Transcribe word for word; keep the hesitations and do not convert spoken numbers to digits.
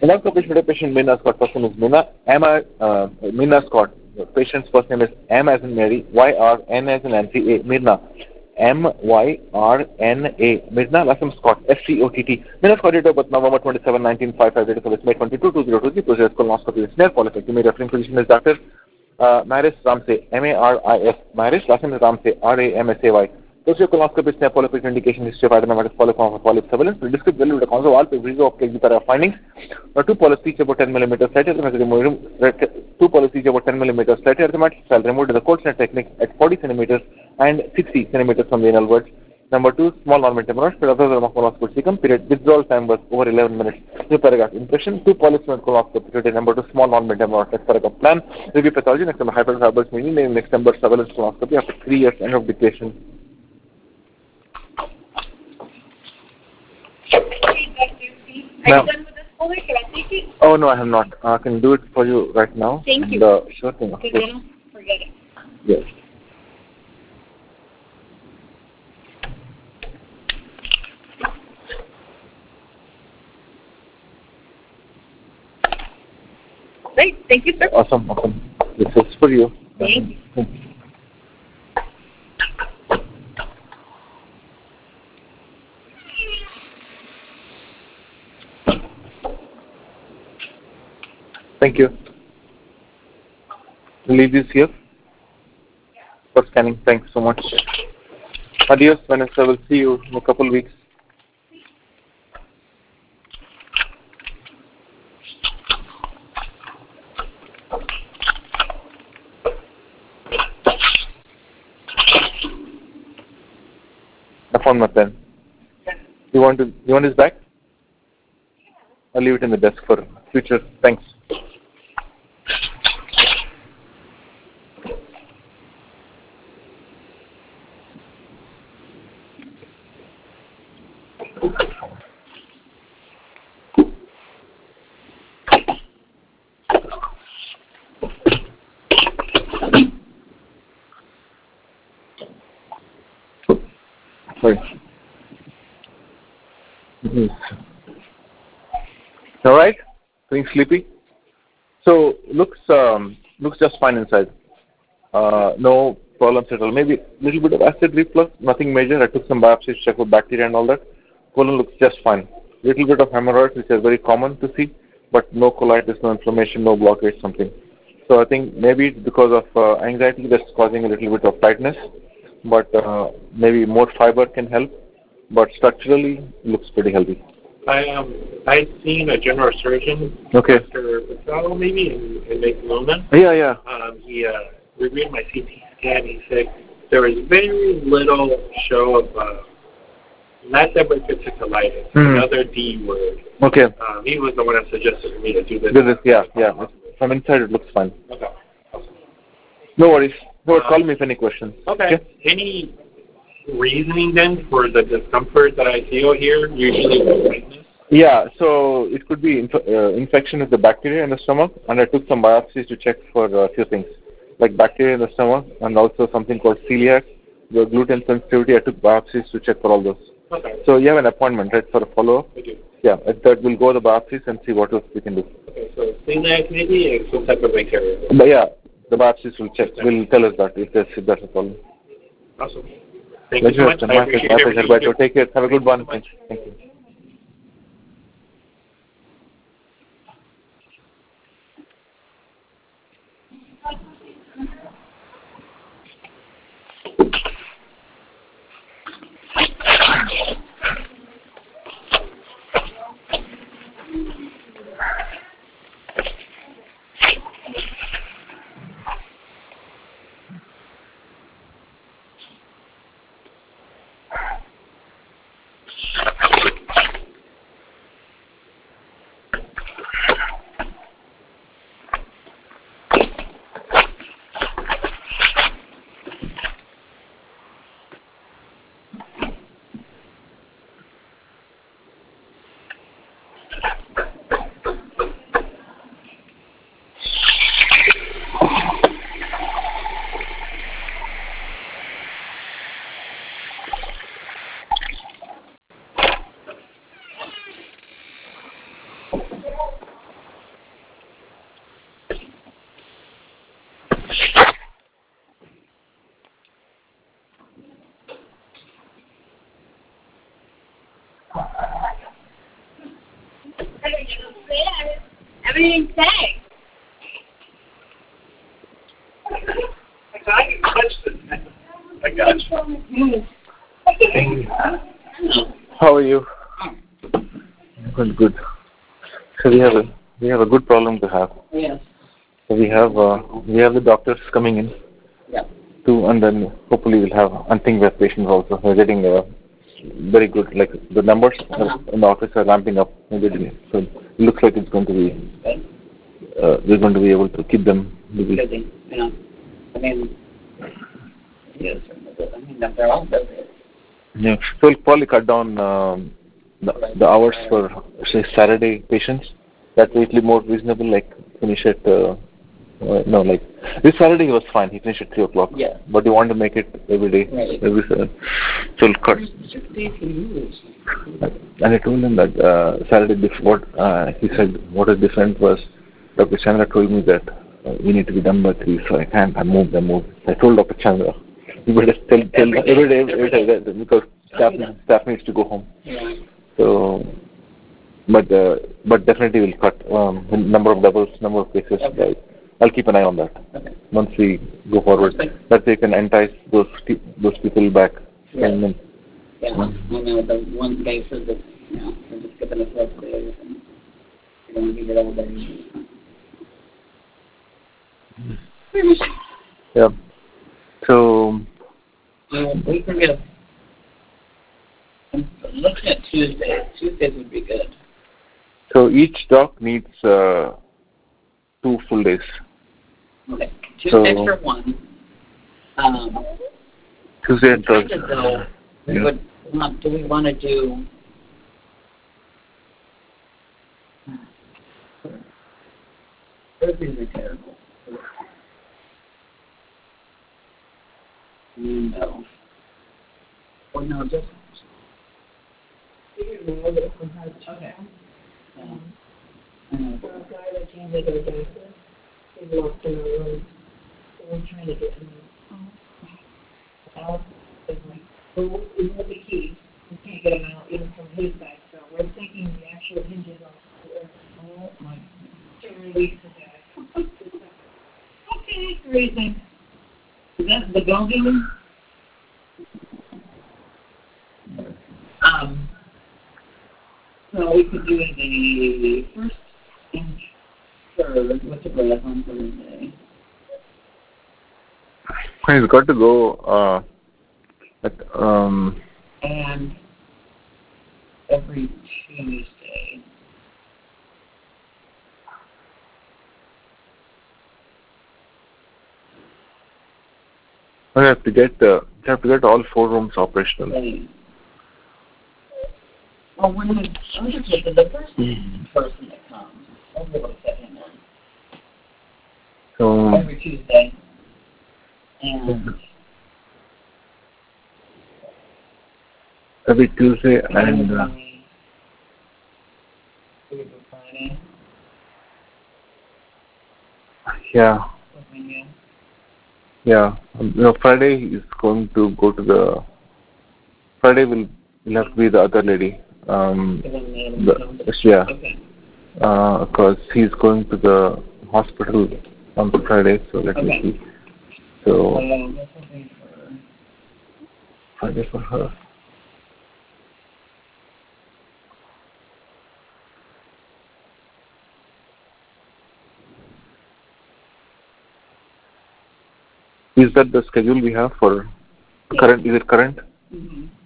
Coloscopy should a patient Mina Scott, person is Mina, M I, uh, Mina Scott. The patient's first name is M as in Mary, Y R N as in Nancy, A, Mirna. M Y R N A, Mirna, last name Scott, S C O T T. Mirna Scott, date of birth November twenty-seventh, nineteen fifty-five, date of service May twenty-second, two thousand three, procedure colonoscopy with snare, qualified. You may referring physician is Doctor Uh, Maris Ramsay, M A R I S, Maris, last name is Ramsay, R A M S A Y. Procedure colonoscopy, snare, polyp indication, history of adenomatous polyp, of polyp surveillance. We describe well with the console, all preview of the findings. Uh, two polyps each about ten millimeters, slightly removed, two polyps each about ten millimeters, slightly arithmetic cell removed in the cold snare technique at forty centimeters and sixty centimeters from the anal verge. Number two, small non-metal hemorrhage, period of the colonoscopy period, withdrawal time was over eleven minutes. New paragraph, impression, two polyps in colonoscopy period, number two, small non-metal hemorrhage, next paragraph, plan, review pathology, next number, hyperfibrous meaning, next number, surveillance colonoscopy after three years, end of dictation. Are you done with this folder? Should I take it? Oh, no, I have not. Uh, I can do it for you right now. Thank and, you. Uh, sure thing. Okay, then I'll forget it. Yes. Great. Thank you, sir. Awesome, awesome. This is for you. Thank you. Thank you. Thank you. Leave this here for scanning. Thanks so much. Adios, Vanessa. We'll see you in a couple of weeks. I found my pen. You want to? You want this back? I'll leave it in the desk for future. Thanks. Sorry. Mm-hmm. All right. Feeling sleepy? So looks um, looks just fine inside. Uh, no problems at all. Maybe a little bit of acid reflux, nothing major. I took some biopsies, checked for bacteria and all that. Colon looks just fine. Little bit of hemorrhoids, which is very common to see, but no colitis, no inflammation, no blockage, something. So I think maybe it's because of uh, anxiety that's causing a little bit of tightness, but uh, maybe more fiber can help. But structurally, looks pretty healthy. I um I'd seen a general surgeon, Okay. Doctor Patel, maybe in, in Loma. Yeah, yeah. Um, he uh, reviewed my C T scan. He said there was very little show of uh, not diverticulitis, Hmm. another D word. Okay. Um, he was the one that suggested for me to do this. This is, yeah, yeah. From inside, it looks fine. Okay. No worries. No, Uh, call me if any questions. Okay. okay. Any reasoning then for the discomfort that I feel here? Usually the tightness. Yeah, so it could be inf- uh, infection with the bacteria in the stomach, and I took some biopsies to check for a few things, like bacteria in the stomach, and also something called celiac, the gluten sensitivity. I took biopsies to check for all those. Okay. So you have an appointment, right, for a follow-up? I do. Yeah, at that we'll go the biopsies and see what else we can do. Okay, so celiac maybe and some type of bacteria. But yeah, the biopsies will check, will tell us that if that's, if that's a problem. Awesome. Thank you so much. My pleasure. My pleasure. Bye. Take care. Have a good one. Thank you. Thank you. Everything's safe. I got you. Touched it. I got you. How are you? Good, good. So we have a we have a good problem to have. Yes. So we have uh, we have the doctors coming in. Yeah. To and then hopefully we'll have I think we have patients also. We're getting uh, very good like the numbers Uh-huh. in the office are ramping up. We're getting, so it looks like it's going to be uh, we're going to be able to keep them busy. Busy. Yeah. I mean, yes. I mean, they're all busy. Yeah. So we'll probably cut down um, the, the hours for say Saturday patients. That way it'll be more reasonable. Like finish at uh, uh, no, like this Saturday he was fine. He finished at three o'clock. Yeah. But you want to make it every day, Right. every Saturday. So we'll cut. Six days he moves. And I told him that uh, Saturday before uh, he said what is different was Doctor Chandra told me that uh, we need to be done by three, so I can't. I moved. I moved. I told Doctor Chandra, you better tell tell Every day. every day, every Every day, day. that, because staff Yeah. staff needs to go home. Yeah. So, but uh, but definitely we'll cut um, the number of doubles, number of cases. Okay. Right. I'll keep an eye on that Okay. once we go forward. Okay. That they can entice those pe- those people back. Yeah. And then, Yeah. I know the one guy said that, you know, they're just skipping the first days and you don't need it all day. yeah. So. So we can get, I'm looking at Tuesdays. Tuesdays would be good. So each doc needs uh, two full days. Okay. Tuesdays So- for one. Um, Tuesday and kind Thursday. of though, we Yeah. would want, do we want to do Thursdays are terrible. No. Or no, just okay. Yeah. I know. For a guy that can't make it a doctor, he's locked in a room. So we're trying to get him out. It's like, well, we want the key. We can't get him out even from his side. So we're thinking the actual hinges on oh my to release the guy. Okay, what do you think? Is that the building? Um, so we could do the first and third with the breath on Thursday. He's got to go. Uh, at, um, And every Tuesday. we have to get. Uh, we have to get all four rooms operational. Right. Well, when we, I was just thinking the first person that comes, I'll be able to fit him in So every Tuesday. And every Tuesday and uh, Friday. Friday. yeah, with me, yeah. Um, you know, Friday is going to go to the. Friday will will have to be the other lady. Um, yeah. Given me the, the- yeah, Okay. because he's going to the hospital on Friday. So let me Okay. see. So So that's something for Friday for her. Is that the schedule we have for current? Is it current? mm-hmm.